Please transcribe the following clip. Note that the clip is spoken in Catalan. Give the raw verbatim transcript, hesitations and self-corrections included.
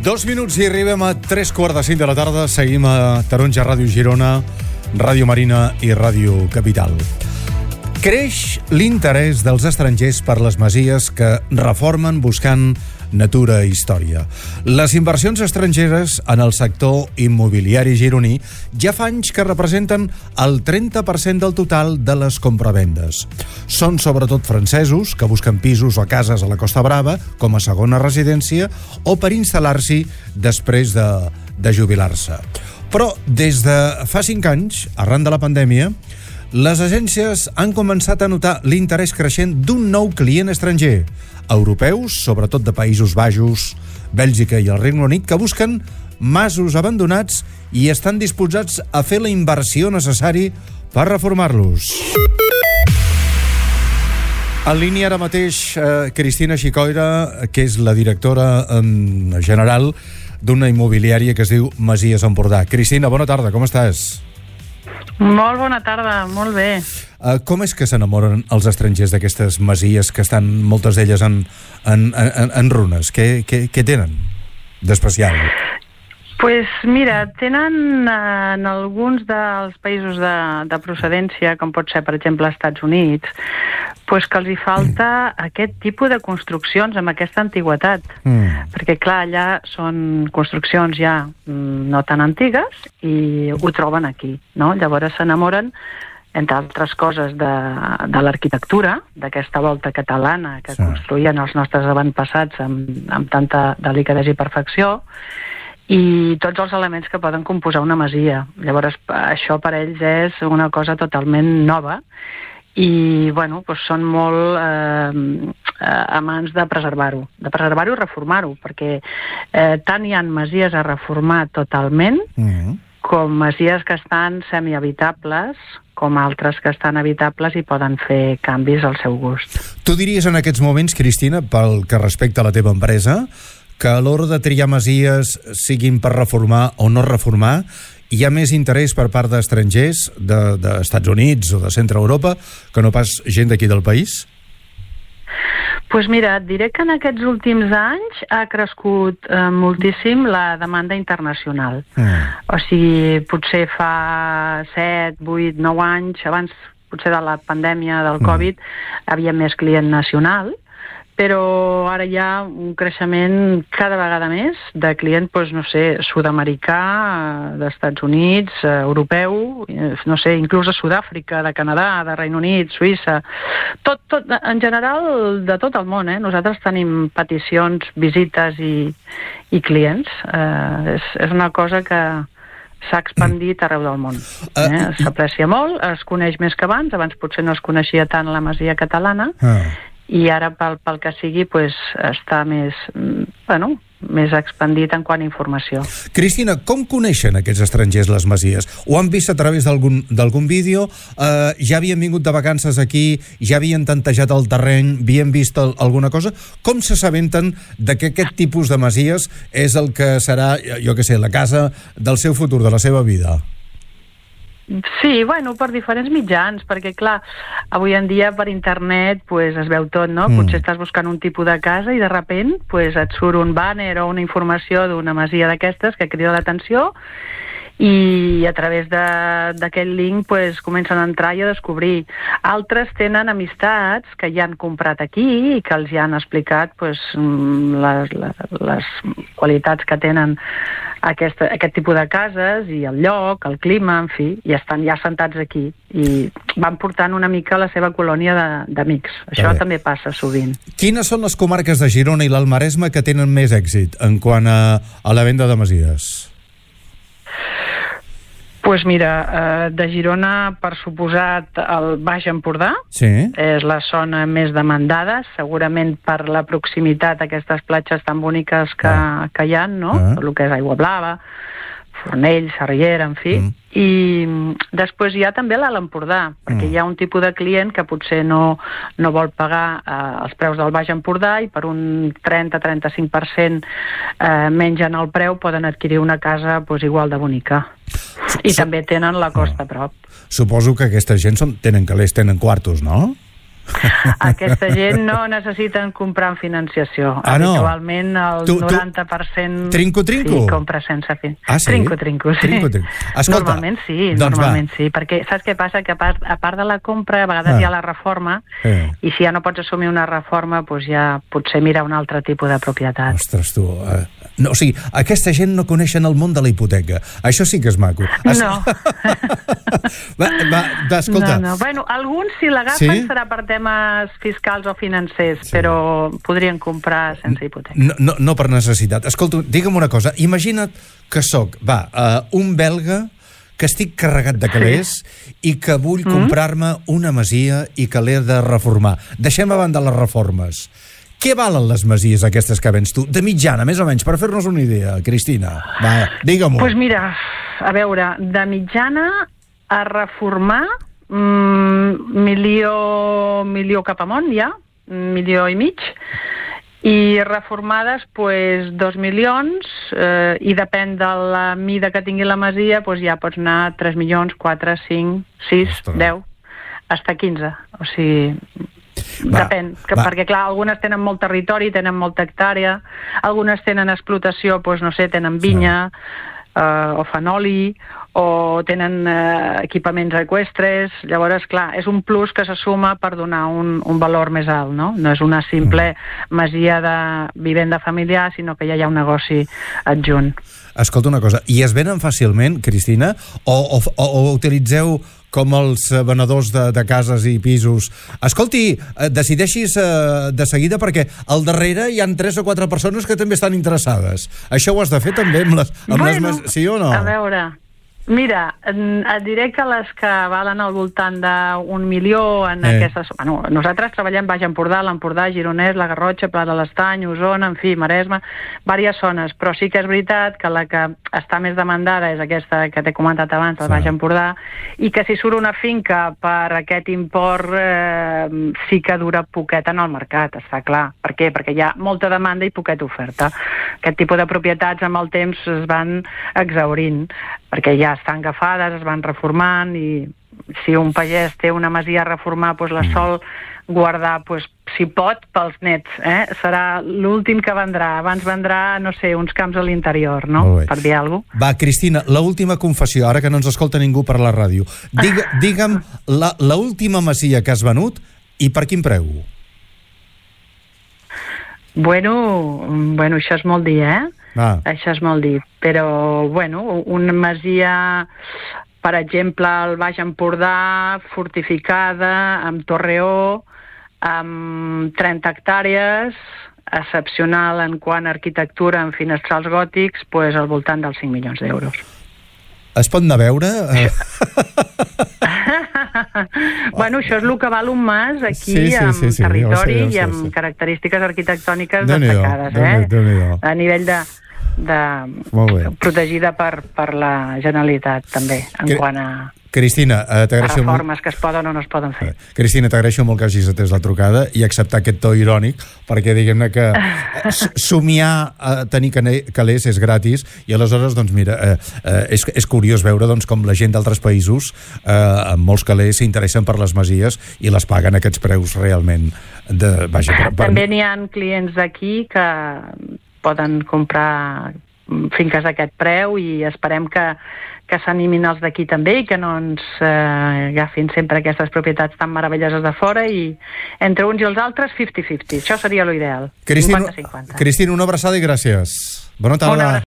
Dos minuts i arribem a tres quarts de cinc de la tarda. Seguim a Taronja, Ràdio Girona, Ràdio Marina i Ràdio Capital. Creix l'interès dels estrangers per les masies que reformen buscant natura i història. Les inversions estrangeres en el sector immobiliari gironí ja fa anys que representen el trenta per cent del total de les compravendes. Són sobretot francesos que busquen pisos o cases a la Costa Brava com a segona residència o per instal·lar-s'hi després de, de jubilar-se. Però des de fa cinc anys, arran de la pandèmia, les agències han començat a notar l'interès creixent d'un nou client estranger, europeus, sobretot de Països Baixos, Bèlgica i el Regne Unit, que busquen masos abandonats i estan disposats a fer la inversió necessari per reformar-los. En línia ara mateix, eh, Cristina Xicoira, que és la directora eh, general d'una immobiliària que es diu Masies Empordà. Cristina, bona tarda, com estàs? Molt bona tarda, molt bé. Uh, com és que s'enamoren els estrangers d'aquestes masies que estan, moltes d'elles, en, en, en, en runes? Què, què, què tenen d'especial? Pues mira, tenen eh, en alguns dels països de, de procedència, com pot ser, per exemple, als Estats Units, pues que els hi falta mm. aquest tipus de construccions amb aquesta antiguitat. Mm. Perquè, clar, allà són construccions ja mm, no tan antigues i ho troben aquí, no? Llavors s'enamoren, entre altres coses, de, de l'arquitectura, d'aquesta volta catalana que sí. construïen els nostres avantpassats amb, amb tanta delicadesa i perfecció, i tots els elements que poden composar una masia. Llavors, això per ells és una cosa totalment nova i, bueno, doncs són molt eh, amants de preservar-ho, de preservar-ho i reformar-ho, perquè eh, tant hi ha masies a reformar totalment mm-hmm. com masies que estan semihabitables, com altres que estan habitables i poden fer canvis al seu gust. Tu diries en aquests moments, Cristina, pel que respecta a la teva empresa, que a l'hora de triar masies, siguin per reformar o no reformar, hi ha més interès per part d'estrangers de, d'Estats Units o de Centre Europa que no pas gent d'aquí del país? Pues mira, et diré que en aquests últims anys ha crescut eh, moltíssim la demanda internacional. Mm. O sigui, potser fa set, vuit, nou anys, abans potser de la pandèmia del Covid, mm. havia més client nacional, però ara hi ha un creixement cada vegada més de client, doncs, no sé, sud-americà, d'Estats Units, europeu, no sé, inclús de Sud-àfrica, de Canadà, de Regne Unit, Suïssa, tot, tot, en general de tot el món, eh? Nosaltres tenim peticions, visites i, i clients. Eh, és, és una cosa que s'ha expandit arreu del món. Eh? S'aprecia molt, es coneix més que abans, abans potser no es coneixia tant la masia catalana, ah. i ara pel, pel que sigui pues, està més, bueno, més expandit en quant a informació. Cristina, com coneixen aquests estrangers les masies? Ho han vist a través d'algun, d'algun vídeo? Eh, ja havien vingut de vacances aquí? Ja havien tantejat el terreny? Havien vist el, alguna cosa? Com s'assabenten de que aquest tipus de masies és el que serà, jo què sé, la casa del seu futur, de la seva vida? Sí, bueno, per diferents mitjans, perquè, clar, avui en dia per internet pues, es veu tot, no? Mm. Potser estàs buscant un tipus de casa i de repent pues, et surt un banner o una informació d'una masia d'aquestes que crida l'atenció i a través d'aquest link pues, comencen a entrar i a descobrir. Altres tenen amistats que ja han comprat aquí i que els ja han explicat pues, les, les, les qualitats que tenen aquest, aquest tipus de cases i el lloc, el clima, en fi, i estan ja sentats aquí i van portant una mica la seva colònia d'amics. Això també passa sovint. Quines són les comarques de Girona i l'Alt Maresme que tenen més èxit en quant a, a la venda de masies? Pues mira, eh, de Girona, per suposat, el Baix Empordà, sí. és la zona més demandada, segurament per la proximitat a aquestes platges tan boniques que, ah. que hi ha, no? Ah. El que és Aigua Blava, Fornells, Sarriera, en fi. Mm. I després hi ha també l'Alt Empordà, perquè mm. hi ha un tipus de client que potser no, no vol pagar eh, els preus del Baix Empordà i per un trenta a trenta-cinc per cent eh, menys en el preu poden adquirir una casa pues, igual de bonica. I sí. també tenen la costa a prop. Suposo que aquesta gent són, tenen calés, tenen quartos, no? Aquesta gent no necessiten comprar en financiació. Ah, no? Habitualment el tu, tu... noranta per cent trinco, trinco? Sí, compra sense fin. Ah, sí? Trinco, trinco, sí. Trinco, trinco. Escolta, normalment sí, doncs normalment va. sí, perquè saps què passa? Que a part, a part de la compra, a vegades ah. hi ha la reforma, eh. i si ja no pots assumir una reforma, doncs ja potser mirar un altre tipus de propietat. Ostres, tu... Eh... No, o sigui, aquesta gent no coneixen el món de la hipoteca. Això sí que és maco. Es... No. va, va, va, escolta. No, no. Bueno, alguns, si l'agafen, sí? serà per temes fiscals o financers, sí. però podrien comprar sense hipoteca. No, no, no per necessitat. Escolta, digue'm una cosa. Imagina't que sóc, va, uh, un belga que estic carregat de calés sí. i que vull mm. comprar-me una masia i que l'he de reformar. Deixem a banda les reformes. Què valen les masies aquestes que vens tu? De mitjana, més o menys, per fer-nos una idea, Cristina. Va, digue-m'ho. Doncs pues mira, a veure, de mitjana a reformar mmm, milió, milió cap amunt, ja, milió i mig, i reformades, pues, dos milions, eh, i depèn de la mida que tingui la masia, pues ja pots anar a tres milions, quatre, cinc, sis, deu, fins a quinze. O sigui... Va, depèn, que, perquè clar, algunes tenen molt territori, tenen molta hectàrea, algunes tenen explotació, doncs no sé, tenen vinya, sí. eh, o fan oli, o tenen eh, equipaments eqüestres. Llavors, clar, és un plus que se suma per donar un, un valor més alt, no? No és una simple masia de vivenda familiar, sinó que ja hi ha un negoci adjunt. Escolta una cosa, i es venen fàcilment, Cristina, o, o, o, o utilitzeu com els venedors de, de cases i pisos? Escolti, decideixis eh, de seguida, perquè al darrere hi han tres o quatre persones que també estan interessades. Això ho has de fer també amb les... Amb bueno, les sí o no? A veure... Mira, et diré que les que valen al voltant d'un milió en eh. aquestes... Bueno, nosaltres treballem Baix Empordà, l'Empordà, Gironès, la Garrotxa, Pla de l'Estany, Osona, en fi, Maresme, diverses zones, però sí que és veritat que la que està més demandada és aquesta que t'he comentat abans, el Baix Empordà, i que si surt una finca per aquest import eh, sí que dura poquet en el mercat, està clar. Per què? Perquè hi ha molta demanda i poqueta oferta. Aquest tipus de propietats amb el temps es van exhaurint, perquè ja estan agafades, es van reformant, i si un pagès té una masia a reformar, doncs la sol guardar, doncs, si pot, pels nets. Eh? Serà l'últim que vendrà. Abans vendrà, no sé, uns camps a l'interior, no? Per dir alguna cosa. Va, Cristina, l'última confessió, ara que no ens escolta ningú per la ràdio. Digue, digue'm l'última masia que has venut i per quin preu? Bueno, bueno, això és molt dir, eh? Ah. Això és molt dir, però bueno, una masia, per exemple, al Baix Empordà, fortificada, amb torreó, amb trenta hectàrees, excepcional en quant a arquitectura, amb finestrals gòtics, pues, al voltant dels cinc milions d'euros. Es pot anar a veure? Bueno, això és el que val un mas aquí, sí, sí, amb sí, sí, territori ja ho sé, ja ho sé, i amb sí. característiques arquitectòniques Déu-n'hi-do, destacades, Déu-n'hi-do, eh? Déu-n'hi-do. A nivell de, de protegida per, per la Generalitat, també, en que... quant a... Cristina, eh, t'agraeixo molt... reformes que es poden o no es poden fer. Cristina, t'agraeixo molt que hagis atès la trucada i acceptar aquest to irònic, perquè diguem-ne que somiar a tenir calés és gratis, i aleshores, doncs mira, eh, eh, és, és curiós veure doncs, com la gent d'altres països eh, amb molts calés s'interessen per les masies i les paguen aquests preus realment de... Vaja, per, per... També n'hi ha clients d'aquí que poden comprar finques d'aquest preu, i esperem que que s'animin els d'aquí també i que no ens eh, agafin sempre aquestes propietats tan meravelloses de fora, i entre uns i els altres cinquanta cinquanta. Això seria l'ideal. Cristina, Cristina, una abraçada i gràcies. Bona tarda.